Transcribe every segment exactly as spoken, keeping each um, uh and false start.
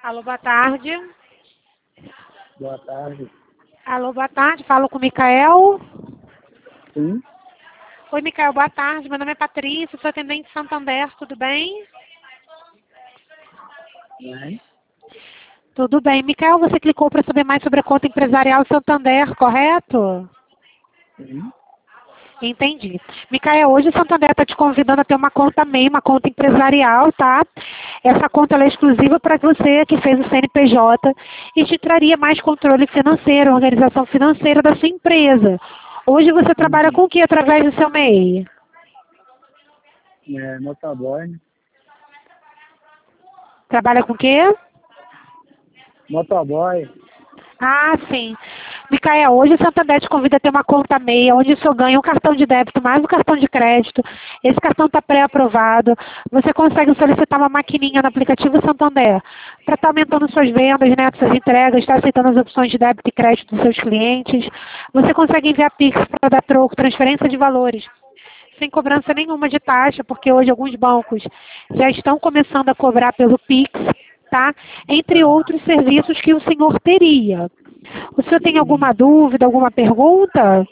Alô, boa tarde. Boa tarde. Alô, boa tarde. Falo com o Micael. Sim? Oi, Micael, boa tarde. Meu nome é Patrícia, sou atendente de Santander, tudo bem? Bem? Tudo bem. Micael, você clicou para saber mais sobre a conta empresarial Santander, correto? Sim? Entendi. Micael, hoje o Santander está te convidando a ter uma conta MEI, uma conta empresarial, tá? Essa conta ela é exclusiva para você que fez o C N P J e te traria mais controle financeiro, organização financeira da sua empresa. Hoje você trabalha Uhum. com o que através do seu MEI? É, motoboy. Trabalha com o quê? Motoboy. Ah, sim. Micael, hoje o Santander te convida a ter uma conta MEI, onde o senhor ganha um cartão de débito mais um cartão de crédito. Esse cartão está pré-aprovado. Você consegue solicitar uma maquininha no aplicativo Santander para estar aumentando suas vendas, né, suas entregas, estar aceitando as opções de débito e crédito dos seus clientes. Você consegue enviar Pix para dar troco, transferência de valores, sem cobrança nenhuma de taxa, porque hoje alguns bancos já estão começando a cobrar pelo Pix, tá? Entre Ah, outros serviços que o senhor teria. O senhor tem alguma dúvida, alguma pergunta?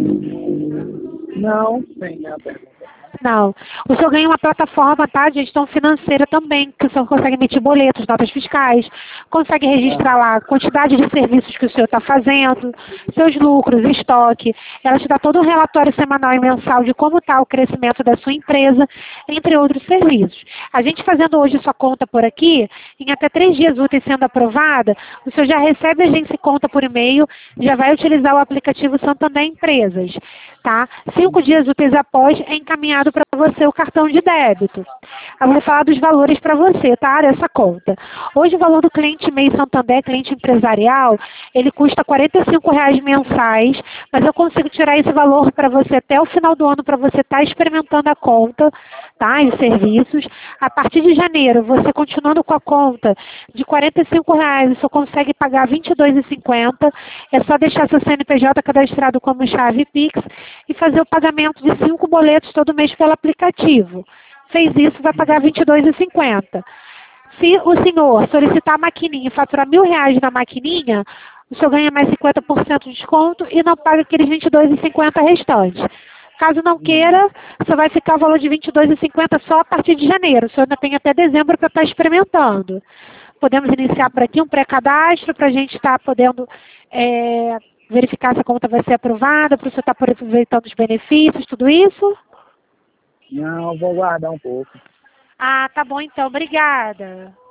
não, sem a pergunta. Não. O senhor ganha uma plataforma, tá, de gestão financeira também, que o senhor consegue emitir boletos, notas fiscais, consegue registrar Ah, lá a quantidade de serviços que o senhor está fazendo, seus lucros, estoque. Ela te dá todo um relatório semanal e mensal de como está o crescimento da sua empresa, entre outros serviços. A gente fazendo hoje sua conta por aqui, em até três dias úteis sendo aprovada, o senhor já recebe a agência conta por e-mail, já vai utilizar o aplicativo Santander Empresas, tá? Cinco dias úteis após é encaminhado para você o cartão de débito. Eu vou falar dos valores para você, tá? Dessa conta. Hoje o valor do cliente MEI Santander, cliente empresarial, ele custa quarenta e cinco reais mensais, mas eu consigo tirar esse valor para você até o final do ano para você estar tá experimentando a conta, tá? E os serviços. A partir de janeiro, você continuando com a conta de quarenta e cinco reais, você consegue pagar vinte e dois reais e cinquenta centavos. É só deixar seu C N P J cadastrado como chave Pix e fazer o pagamento de cinco boletos todo mês pelo aplicativo. Fez isso, vai pagar vinte e dois reais e cinquenta centavos. Se o senhor solicitar a maquininha e faturar mil reais na maquininha, o senhor ganha mais cinquenta por cento de desconto e não paga aqueles vinte e dois reais e cinquenta centavos restantes. Caso não queira, só vai ficar o valor de vinte e dois reais e cinquenta centavos só a partir de janeiro. O senhor ainda tem até dezembro para estar experimentando. Podemos iniciar por aqui um pré-cadastro para a gente estar podendo é, verificar se a conta vai ser aprovada, para o senhor estar aproveitando os benefícios, tudo isso? não, vou guardar um pouco. Ah, tá bom então. Obrigada.